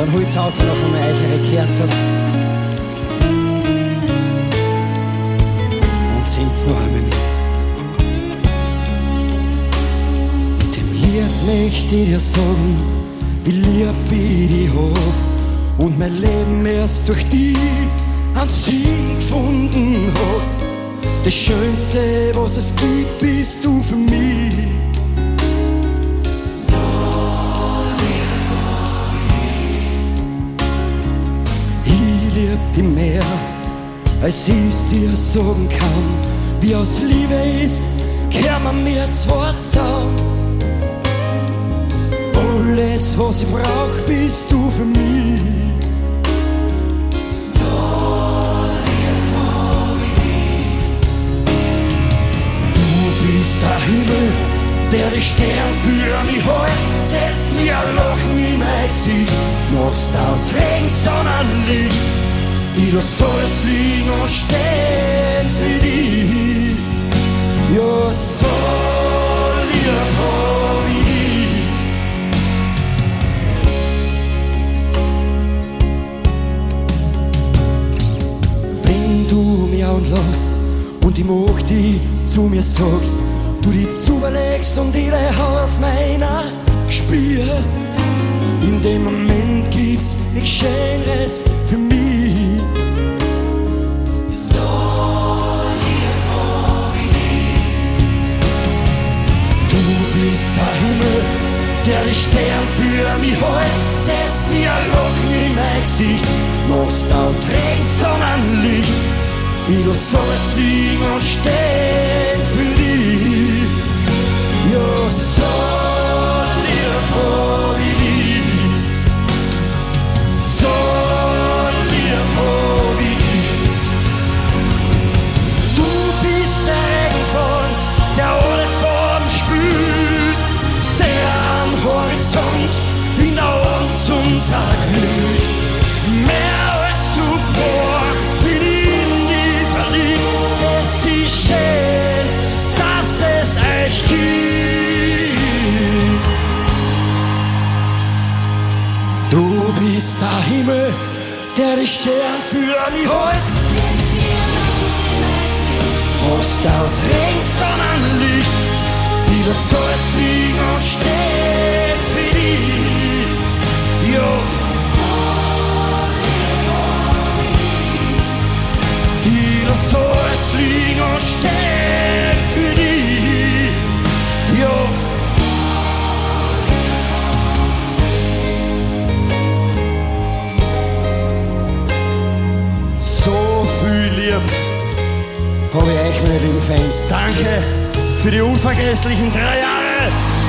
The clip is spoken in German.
Dann holt's aus noch einmal eure Kerzen und singt's noch einmal mit. Mit dem Lied möchte ich dir sagen, wie lieb ich dich hab und mein Leben erst durch dich einen Sinn gefunden hat. Das Schönste, was es gibt, bist du für mich. Ich lieb dich mehr, als ich's dir sagen kann. Wie aus Liebe ist, kehren wir mir zwei zusammen. Alles, was ich brauch, bist du für mich. Der Himmel, der die Sterne für mich hält, setzt mir ein Lachen in mein Gesicht. Machst aus Regen Sonnenlicht, ich lass alles liegen und stehen für dich. Ja, so lieb hab ich dich. Wenn du mich anlachst und ich mag dich zu mir sagst, du dich zuverlegst und ich dich auf meiner spür. In dem Moment gibt's nichts Schöneres für mich. So lieb hab ich dich. Du bist der Himmel, der die Sterne für mich hält, setzt mir ein Lachen in mein Gesicht, machst aus Regen Sonnenlicht. Ich lass alles liegen und stehen für dich. Ja, so lieb hab ich dich. So lieb hab ich dich. Du bist der Regenbogen, der alle Farben spült, der am Horizont in der Horizont verglüht. Mehr als zuvor bin ich in dich verliebt. Es ist schön, dass es euch gibt. Du bist der Himmel, der die Sterne für mich hält. Machst aus Regen Sonnenlicht, ich lass alles fliegen und stehen für dich. Jo. Ich lass alles fliegen und stehen für dich. Jo. So viel lieb hab ich euch, meine lieben Fans. Danke für die unvergesslichen 3 Jahre.